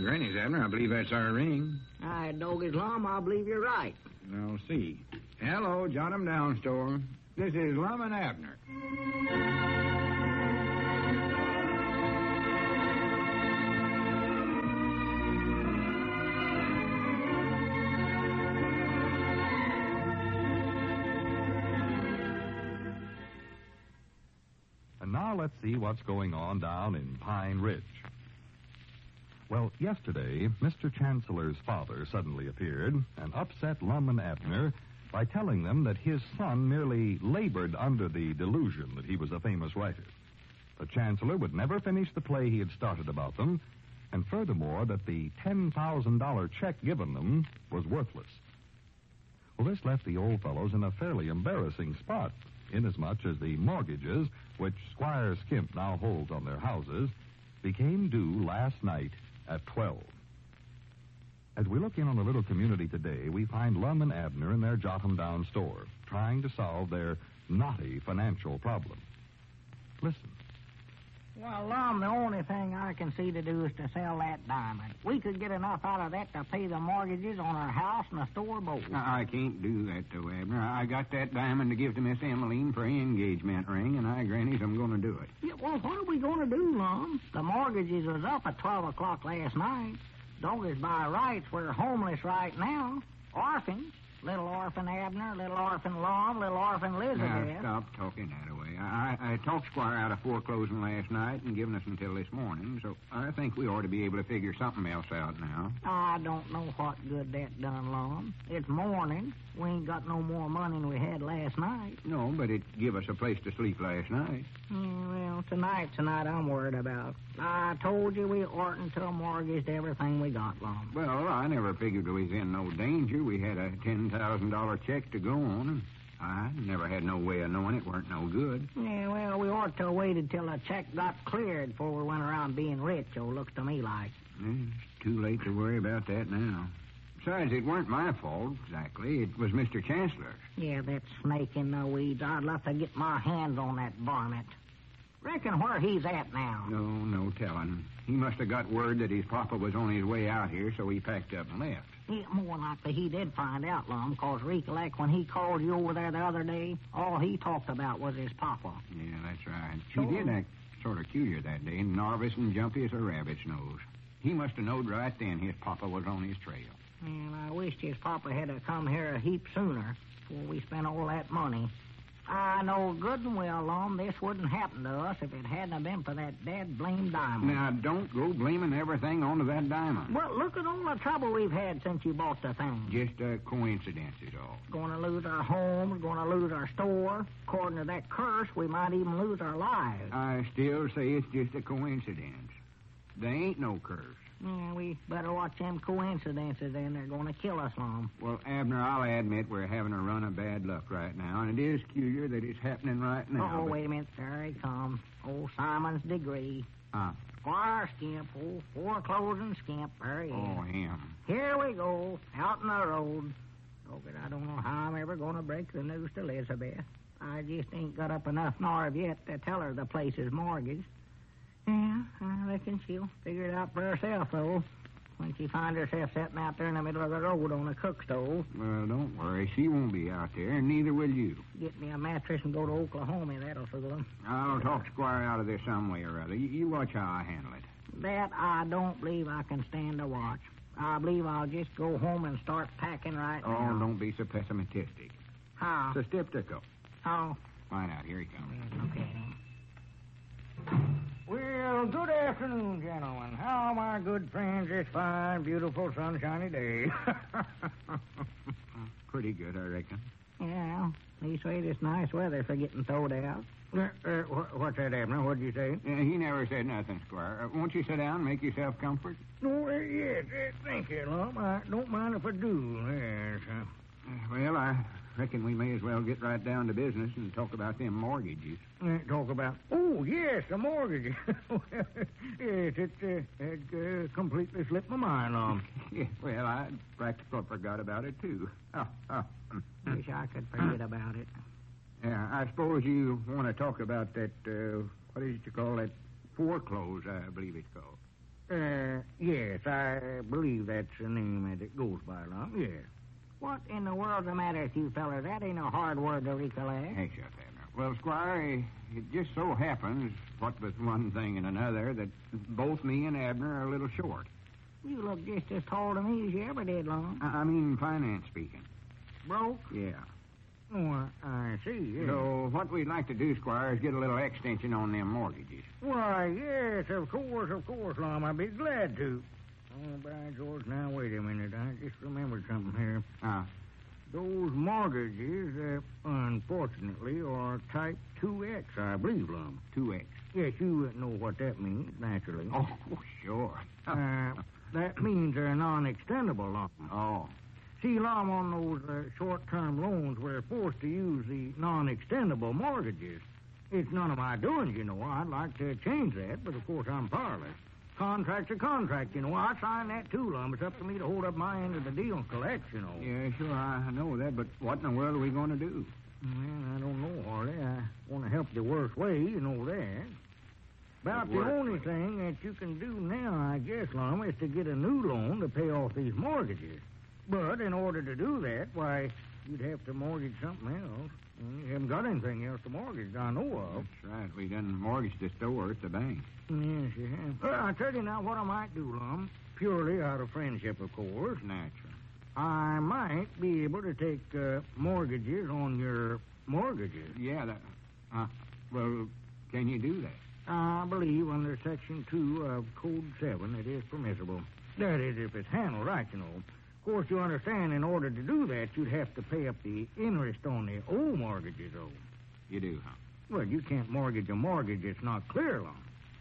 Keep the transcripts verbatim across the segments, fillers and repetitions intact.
granny's, Abner. I believe that's our ring. I dog his Lum. I believe you're right. I'll see. Hello, Jot 'em Down store. This is Lum and Abner. And now let's see what's going on down in Pine Ridge. Well, yesterday, Mister Chancellor's father suddenly appeared and upset Lum and Abner by telling them that his son merely labored under the delusion that he was a famous writer. The Chancellor would never finish the play he had started about them, and furthermore, that the ten thousand dollars check given them was worthless. Well, this left the old fellows in a fairly embarrassing spot, inasmuch as the mortgages, which Squire Skimp now holds on their houses, became due last night at twelve. As we look in on the little community today, we find Lum and Abner in their Jot 'em Down store, trying to solve their knotty financial problem. Listen. Well, Lum, the only thing I can see to do is to sell that diamond. We could get enough out of that to pay the mortgages on our house and the store both. I can't do that, though, Abner. I got that diamond to give to Miss Emmeline for an engagement ring, and I, grannies, I'm going to do it. Yeah, well, what are we going to do, Lum? The mortgages was up at twelve o'clock last night. Doggies by rights, we're homeless right now. Orphans. Little orphan Abner, little orphan Lum, little orphan Elizabeth. Now, stop talking that way. I, I, I talked Squire out of foreclosing last night and giving us until this morning, so I think we ought to be able to figure something else out now. I don't know what good that done, Lum. It's morning. We ain't got no more money than we had last night. No, but it give us a place to sleep last night. Mm, well, tonight, tonight I'm worried about. I told you we oughtn't to mortgaged everything we got, Lum. Well, I never figured we was in no danger. We had a ten thousand dollars check to go on, and I never had no way of knowing it weren't no good. Yeah, well, we ought to have waited till the check got cleared before we went around being rich, so it looks to me like. It's too late to worry about that now. Besides, it weren't my fault, exactly. It was Mister Chancellor's. Yeah, that snake in the weeds. I'd love to get my hands on that varmint. Reckon where he's at now. No, no telling. He must have got word that his papa was on his way out here, so he packed up and left. Yeah, more likely he did find out, Lum, because recollect when he called you over there the other day, all he talked about was his papa. Yeah, that's right. Sure. He did act sort of curious that day, nervous and jumpy as a rabbit's nose. He must have knowed right then his papa was on his trail. Well, I wished his papa had to come here a heap sooner before we spent all that money. I know good and well, Lum, this wouldn't happen to us if it hadn't have been for that dad-blamed diamond. Now, don't go blaming everything onto that diamond. Well, look at all the trouble we've had since you bought the thing. Just a coincidence is all. Going to lose our homes, going to lose our store. According to that curse, we might even lose our lives. I still say it's just a coincidence. There ain't no curse. Yeah, we better watch them coincidences, then. They're going to kill us, Lum. Well, Abner, I'll admit we're having a run of bad luck right now, and it is peculiar that it's happening right now. Oh, but... wait a minute. There he comes. Old Simon's degree. Huh? Squire Skimp, old foreclosing Skimp. There he is. Oh, him. Here we go, out in the road. Oh, but I don't know how I'm ever going to break the news to Elizabeth. I just ain't got up enough nerve yet to tell her the place is mortgaged. Yeah, I reckon she'll figure it out for herself, though, when she finds herself sitting out there in the middle of the road on a cook stove. Well, don't worry. She won't be out there, and neither will you. Get me a mattress and go to Oklahoma. That'll fool them. I'll talk Squire out of this some way or other. You, you watch how I handle it. That I don't believe I can stand to watch. I believe I'll just go home and start packing right oh, now. Oh, don't be so pessimistic. How? It's a skeptical. How? Find out. Here he comes. Okay. Well, good afternoon, gentlemen. How are my good friends this fine, beautiful, sunshiny day? Pretty good, I reckon. Yeah, leastways it's nice weather for getting throwed out. Uh, uh, what's that, Abner? What'd you say? Uh, he never said nothing, Squire. Uh, won't you sit down and make yourself comfort? No, uh, yes. Uh, thank you, Lum. I don't mind if I do. Yes. Uh, Uh, well, I reckon we may as well get right down to business and talk about them mortgages. uh, talk about... Oh, yes, the mortgage. Yes, it, uh, it uh, completely slipped my mind, Lum. Yeah, well, I practically forgot about it, too. Oh, oh. Wish I could forget about it. Yeah, I suppose you want to talk about that, uh, what is it you call that? Foreclose, I believe it's called. Uh, yes, I believe that's the name that it goes by, Lum. Yes. What in the world's the matter with you fellers? That ain't a hard word to recollect. Hey, shut that now. Well, Squire, it just so happens, what with one thing and another, that both me and Abner are a little short. You look just as tall to me as you ever did, Lum. I, I mean, finance speaking. Broke? Yeah. Oh, I, I see, yes. So what we'd like to do, Squire, is get a little extension on them mortgages. Why, yes, of course, of course, Lum. I'd be glad to. Oh, by George, now, wait a minute. I just remembered something here. Ah. Those mortgages, uh, unfortunately, are type two X, I believe, Lum. two X. Yes, you know what that means, naturally. Oh, sure. uh, that means they're non-extendable, Lum. Oh. See, Lum, on those uh, short-term loans, we're forced to use the non-extendable mortgages. It's none of my doings, you know. I'd like to change that, but of course I'm powerless. Contract's a contract, you know. I signed that too, Lum. It's up to me to hold up my end of the deal and collect, you know. Yeah, sure, I know that, but what in the world are we going to do? Well, I don't know, Harley. I want to help the worst way, you know that. About the only way. thing that you can do now, I guess, Lum, is to get a new loan to pay off these mortgages. But in order to do that, why, you'd have to mortgage something else. And you haven't got anything else to mortgage, I know of. That's right. We done mortgaged the store at the bank. Yes, you have. Well, I'll tell you now what I might do, Lum. Purely out of friendship, of course. Natural. I might be able to take uh, mortgages on your mortgages. Yeah, that... Uh, well, can you do that? I believe under Section two of Code seven it is permissible. That is, if it's handled right, you know. Of course, you understand, in order to do that, you'd have to pay up the interest on the old mortgages, though. You do, huh? Well, you can't mortgage a mortgage it's not clear on.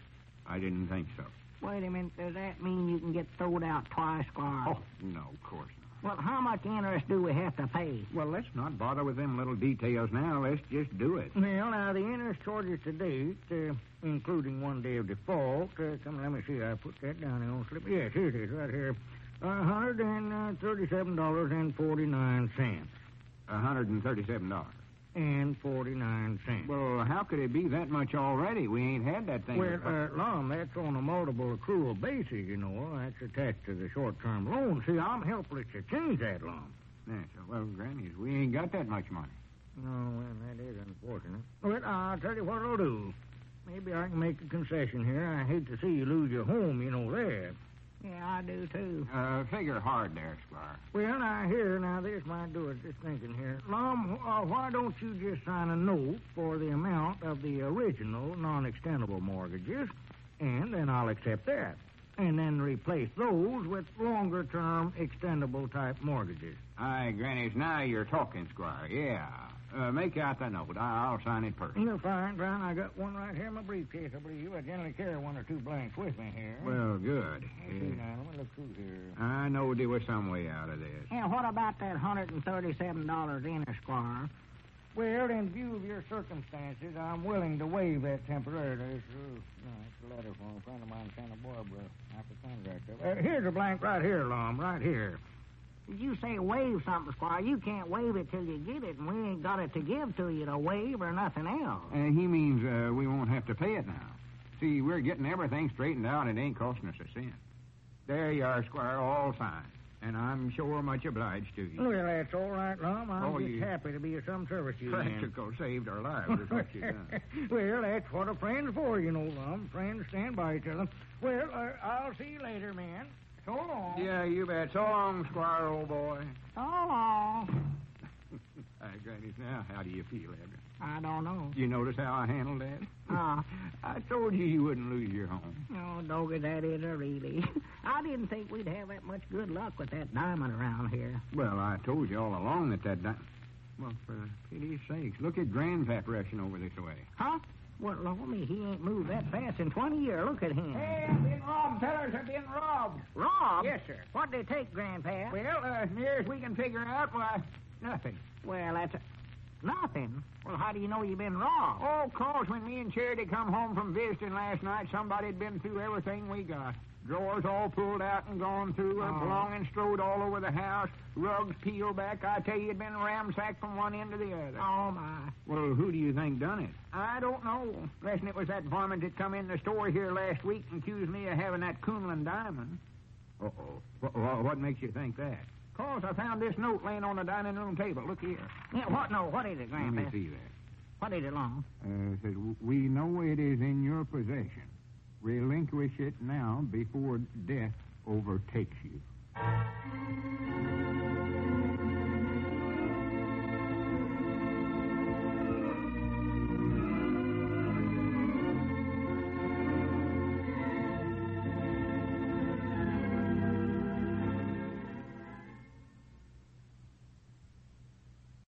I didn't think so. Wait a minute. Does that mean you can get throwed out twice, Squire? Oh, no, of course not. Well, how much interest do we have to pay? Well, let's not bother with them little details now. Let's just do it. Well, now, the interest charges to date, uh, including one day of default, uh, come, let me see, I put that down on slip. Yes, here it is, right here. one hundred thirty-seven dollars and forty-nine cents. one hundred thirty-seven dollars. And forty-nine cents. Well, how could it be that much already? We ain't had that thing. Well, uh, Lum, that's on a multiple accrual basis, you know. That's attached to the short-term loan. See, I'm helpless to change that, Lum. Natural. Well, Granny, we ain't got that much money. No, well, that is unfortunate. Well, I'll tell you what I'll do. Maybe I can make a concession here. I hate to see you lose your home, you know that. Yeah, I do, too. Uh, figure hard there, Squire. Well, now, here, now, this might do it. Just thinking here. Lum, uh, why don't you just sign a note for the amount of the original non-extendable mortgages, and then I'll accept that. And then replace those with longer-term extendable-type mortgages. Aye, Granny's, now you're talking, Squire. Yeah. Uh, make out the note. I- I'll sign it personally. You're fine, Brown. I got one right here in my briefcase, I believe. I generally carry one or two blanks with me here. Well, good. Let's see now. Let me look through here. I know there was some way out of this. Yeah, what about that one hundred thirty-seven dollars interest, Squire? Well, in view of your circumstances, I'm willing to waive that temporarily. It's, uh, no, it's a letter from a friend of mine in Santa Barbara. After contract. Uh, here's a blank right here, Lum, right here. Did you say waive something, Squire? You can't waive it till you get it, and we ain't got it to give to you to waive or nothing else. Uh, he means uh, we won't have to pay it now. See, we're getting everything straightened out, and it ain't costing us a cent. There you are, Squire, all signed. And I'm sure much obliged to you. Well, that's all right, Lum. I'm Oh, just you- happy to be of some service to you, man. Practical saved our lives, is what you done. Well, that's what a friend's for, you know, Lum. Friends stand by each other. Well, uh, I'll see you later, man. So long. Yeah, you bet. So long, Squire, old boy. So long. Uh, Granny, now, how do you feel, Edgar? I don't know. You notice how I handled that? Ah. I told you you wouldn't lose your home. Oh, doggy, that is a really. I didn't think we'd have that much good luck with that diamond around here. Well, I told you all along that that... Di- well, for pity's sakes, look at Grandpap rushing over this way. Huh? Well, Lord, me, he ain't moved that fast in twenty years. Look at him. Hey, I've been robbed, fellas. I've been robbed. Rob? Yes, sir. What'd they take, Grandpa? Well, uh, as near as we can figure out, why, nothing. Well, that's a... Nothing? Well, how do you know you've been robbed? Oh, 'cause when me and Charity come home from visiting last night, somebody'd been through everything we got. Drawers all pulled out and gone through, Oh. belongings strode all over the house, rugs peeled back. I tell you, it'd been ransacked from one end to the other. Oh, my. Well, who do you think done it? I don't know. Unless it was that varmint that come in the store here last week and accused me of having that Coonland diamond. Uh-oh. What, what makes you think that? 'Cause I found this note laying on the dining room table. Look here. Yeah, what? No, what is it, Let me Grandpa? see that. What is it, Long? Uh, it says, we know it is in your possession. Relinquish it now before death overtakes you.